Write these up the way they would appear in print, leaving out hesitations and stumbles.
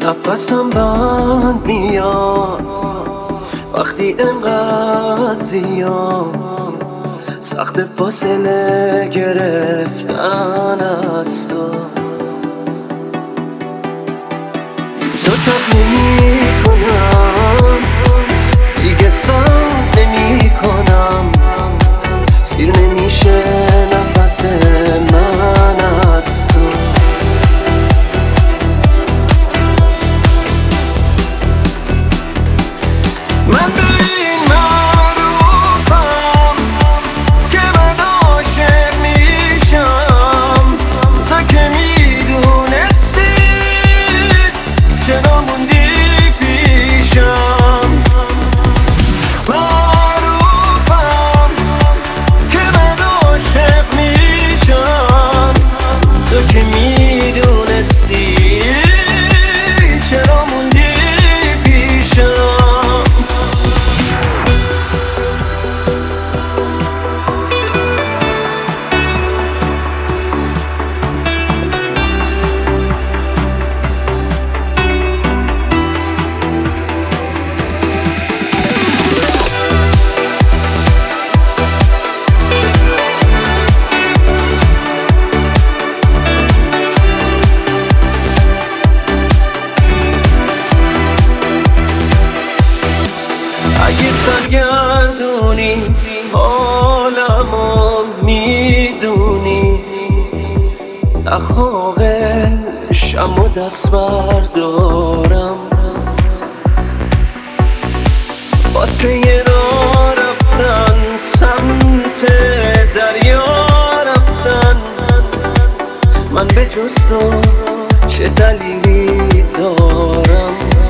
نفسم بند میاد وقتی انقدر زیاد سخت فاصله گرفتن از تو تب نمی کنم دیگه سام نمی کنم سیر نمیشه نفس من از تو من به این معروفم که من عاشق میشم تا که میدونستی چرا موندی پیشم معروفم که من عاشق میشم تا که میدونستی چرا موندی پیشم اگه سرگردونی حالمو میدونی نخواقل شم و دست بردارم واسه یه راه رفتن سمت دریا رفتن من به جز تو چه دلیلی دارم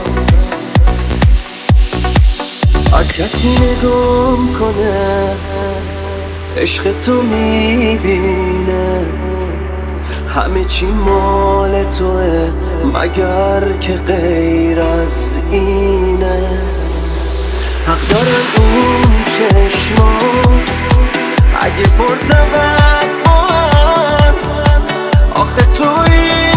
هر کسی نگام کنه عشق تو میبینه همه چی مال توه مگر که غیر از اینه حق دارن اون چشمات اگه پرتوان آخه توی